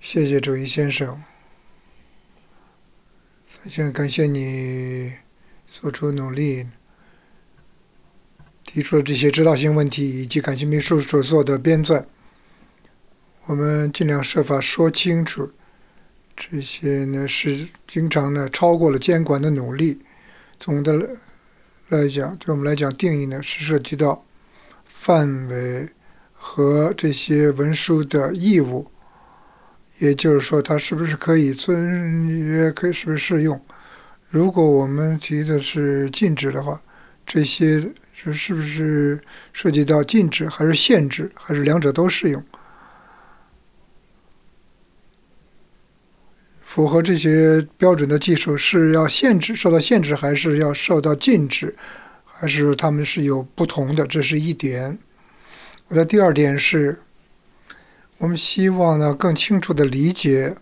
谢谢周一先生，首先感谢你做出努力，提出了这些指导性问题，以及感谢秘书所做的编纂。我们尽量设法说清楚，这些呢是经常呢超过了监管的努力。总的来讲，对我们来讲，定义呢是涉及到范围和这些文书的义务，也就是说，它是不是可以遵约，是不是适用。如果我们提的是禁止的话，这些是不是涉及到禁止还是限制，还是两者都适用？符合这些标准的技术是要受到限制，还是要受到禁止，还是它们是有不同的？这是一点。我的第二点是，我们希望呢更清楚地理解，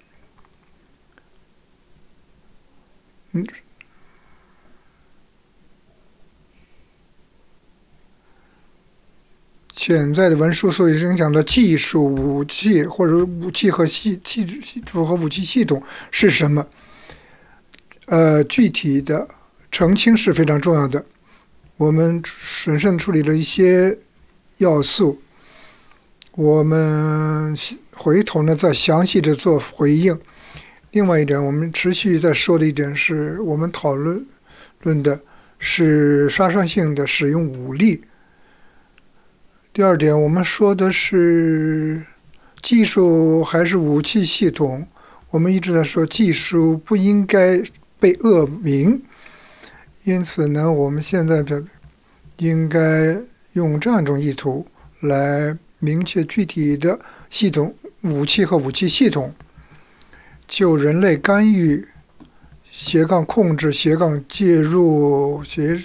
潜在的文书所影响的技术武器或者武器和武器系统是什么？具体的澄清是非常重要的。我们审慎处理了一些要素，我们回头呢再详细的做回应。另外一点，我们持续在说的一点是，我们讨论的是杀伤性的使用武力。第二点，我们说的是技术还是武器系统？我们一直在说技术不应该被恶名，因此呢，我们现在应该用这样一种意图来明确具体的系统、武器和武器系统，就人类干预、控制、介入、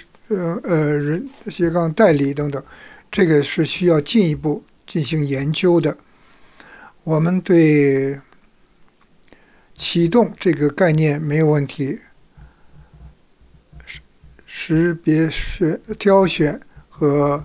代理等等，这个是需要进一步进行研究的。我们对启动这个概念没有问题，识别、挑选和